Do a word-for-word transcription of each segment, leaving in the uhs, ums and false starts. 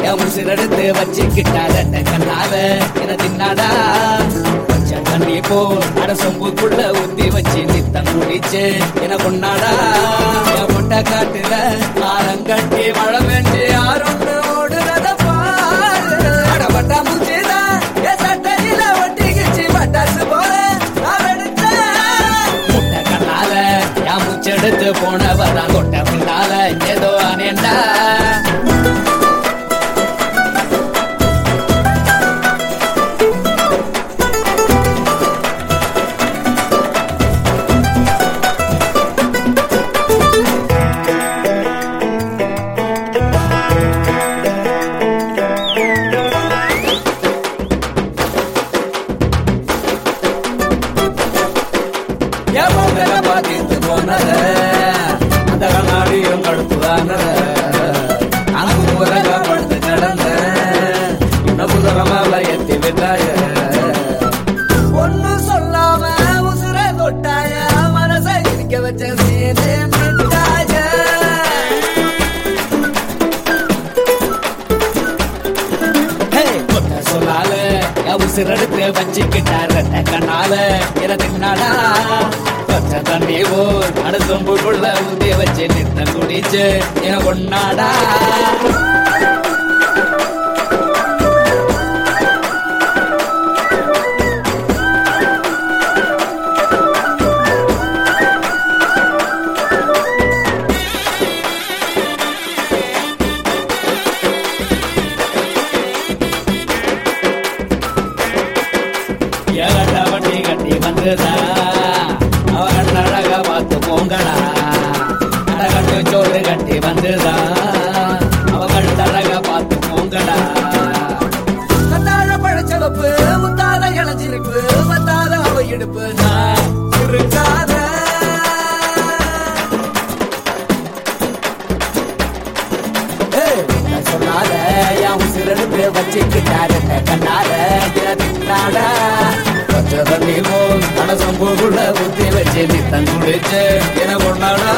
என் உசிரெடுத்து வச்சுக்கிட்டாத கண்ணால என தின்னாடா கொஞ்சம் தண்ணி போ அட சொம்புக்குள்ள ஊத்தி வச்சு நித்தம் குடிச்சு என கொண்டாடா என் முட்டை காட்டுல ஆரங்கட்டி மழை பெஞ்சு யாருன்னு ஓடுறத பாரு அடப்பட்டா மூச்சுதான் என் சட்டையில ஒட்டிக்கிச்சு பட்டாசு போல நான் எடுத்தேன் முட்டை கண்ணால என் மூச்செடுத்து போனவதான் தொட்ட பின்னால ஏதோ அனேண்டா பாத்திட்டு போனத அந்த கண்ணாடியும் கடுப்புதானத அங்கு முறகா படுத்து கிடந்த இன்னும் புதரமால எத்தி விட்டாய ஒன்னு சொல்லாம உசுர தொட்டாய மனசை இருக்க வச்ச சீனே மிட்டாய சொல்லால உசிரெடுத்து வச்சுக்கிட்டார கண்ணால எனதுனாடா பச்சை தண்ணி போல் அடுத்தொம்புக்குள்ள ஊதிய வச்சு நித்தம் குடிச்சு என கொண்டாடா ஏகட்ட வண்டி கட்டி வந்துதா அவன் அழகா பார்த்து போங்கடா அழகட்டு சோறு கட்டி வந்துதா அவன் அழகா பார்த்து போங்கடா கத்தாழ பழச்சவப்பு முத்தாத இளஞ்சிருப்பு மத்தாத அவ இடுப்பு நான் இருக்காத சொன்னால என் உசிரெடுத்து வச்சுக்கிட்டாரு கண்ணால தின்னாடா தண்ணி போல் மனசம்பூக்குள்ள ஊத்தி வச்சு நித்தம் குடிச்சு என கொண்டாடா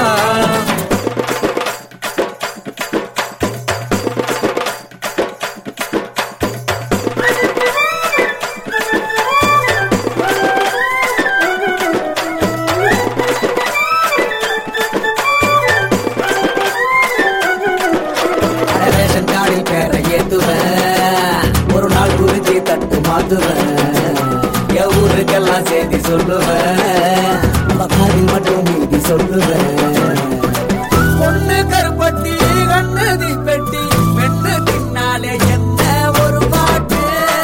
ரேஷன் கார்டில் பேரை ஏத்துவேன் ஒரு நாள் குறிச்சி தட்டு மாத்துவேன் ஊருக்கெல்லாம் செய்தி சொல்லுவேன் காதில் மட்டும் நீதி சொல்லுவேன் பொண்ணு கருப்பட்டி கண்ணு தீப்பெட்டி பெண்ணு தின்னாலே என்ன ஒரு பாட்டு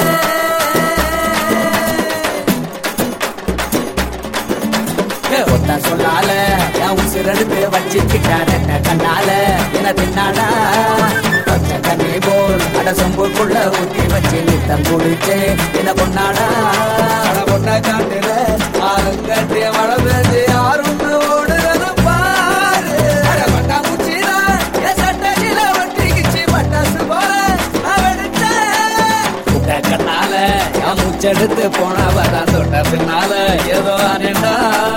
ஒத்தா சொல்லால என் உசிரெடுத்து வச்சுக்கிட்டார கண்ணால என தின்னாடா பச்சை தண்ணி போல் அட சொம்புக்குள்ள ஊத்தி வச்சு நித்தம் குடிச்சு என்ன கொண்டாடா பொண்ணை காட்டுல ஆரங்கட்டி மழை பெஞ்சு யாருன்னு ஓடுறது பாரு அடப்பட்டா மூச்சில என் சட்டையில ஒட்டிக்கிச்சு பட்டாசு போல நான் எடுத்தேன் கண்ணால என் மூச்செடுத்து போனவதான் தொட்ட பின்னால ஏதோ அனேண்டா